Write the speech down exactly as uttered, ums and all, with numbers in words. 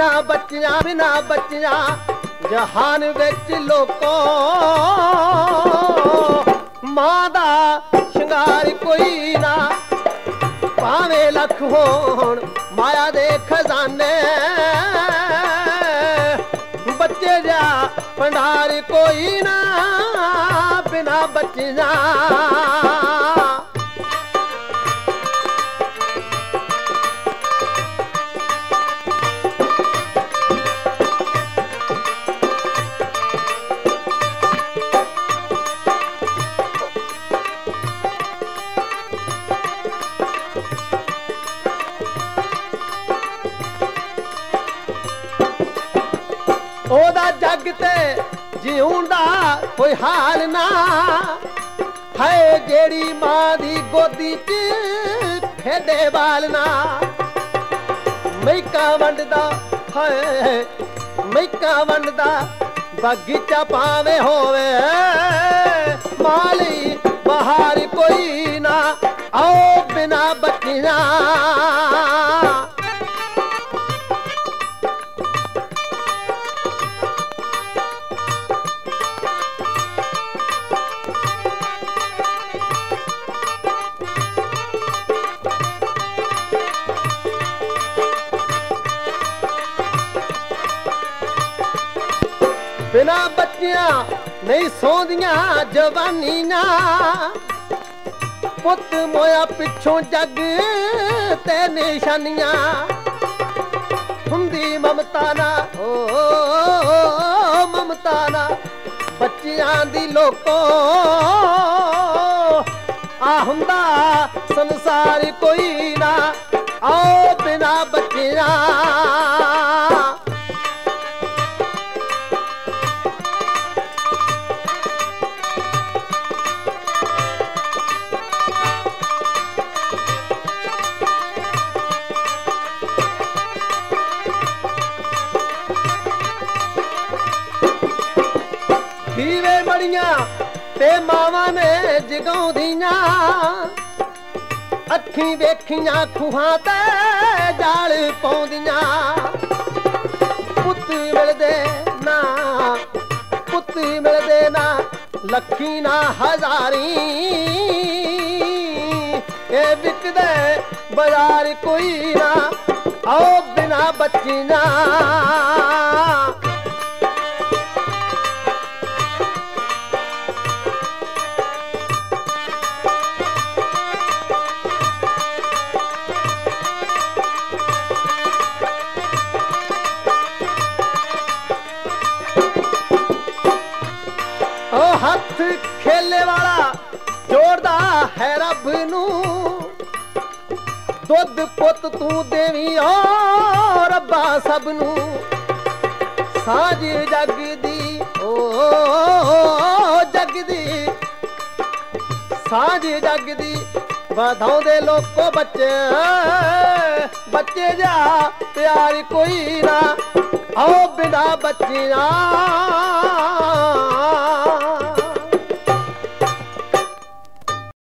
बिना बच्चियां बिना बच्चियां जहान विच लोको मां दा शंगार कोई ना भावें लख होण माया दे खजाने बच्चे जा भंडार कोई ना बिना बच्चियां ओदा जग ते जीउण दा कोई हाल ना है जेड़ी मां दी गोदी च खेडे बालना मैका वंडदा है मैका वंडदा बगीचा पावे होवे माली बहार कोई ना आओ बिना बच्चियां बिना बच्चियां नहीं सोंदियां जवानियां पुत मोया पिछों जग ते निशानियां हुंदी ममता ना ओ ममता ना बच्चियां दी लोको आ हुंदा संसार कोई ना आओ बिना बच्चियां दीवे बड़ियां ते मावां ने जगाउंदियां अखीं वेखियां खूहां ते जाल पाउंदियां पुत्त मिलदे ना पुत्त मिलदे ना लखी ना हजारी ए विकदे बाजार कोई ना आओ बिना बच्चियां हथ खेले वाला जोड़दा है रब नू दुध पुत तू देवी ओ रब्बा सब नू साझ जग दी ओ जग दी साझ जग दी ਵਧਾਉਂਦੇ ਲੋਕੋ ਬੱਚੇ ਬੱਚੇ ਜਾ ਪਿਆਰ ਕੋਈ ਨਾ ਆਓ ਬਿਨਾ ਬੱਚਿਆਂ